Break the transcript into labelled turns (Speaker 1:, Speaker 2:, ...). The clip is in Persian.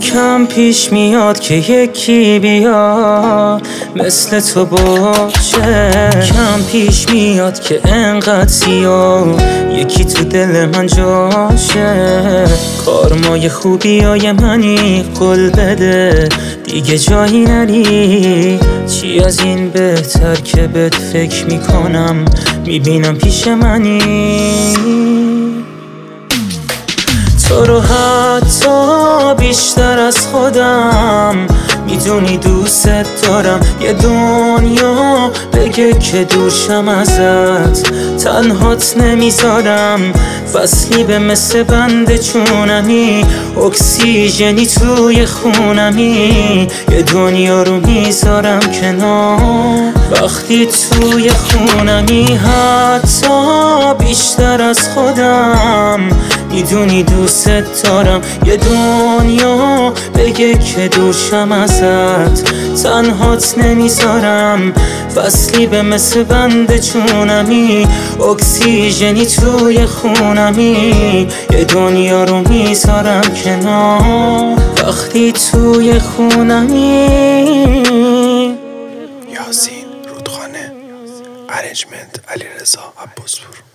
Speaker 1: کم پیش میاد که یکی بیا مثل تو باشه، کم پیش میاد که انقدر سیاه یکی تو دل من جاشه. کارمای خوبیای منی قول بده دیگه جایی نری، چی از این بهتر که بهت فکر میکنم میبینم پیش منی. تو رو حتی بیشتر از خودم میدونی دوست دارم، یه دنیا بگه که دورشم ازت تنهات نمیذارم. فصلی به مثل بند چونمی، اکسیژنی توی خونمی، یه دنیا رو میذارم کنار وقتی توی خونمی. حتی بیشتر از خودم میدونی دوست دارم، یه دنیا بگه که دورشم ازت تنهات نمیذارم. فصلی به مثل بند چونمی، اکسیژنی توی خونمی، یه دنیا رو میذارم کنار وقتی توی خونمی.
Speaker 2: یاسین رودخانه، ارنجمنت علیرضا عباسپور.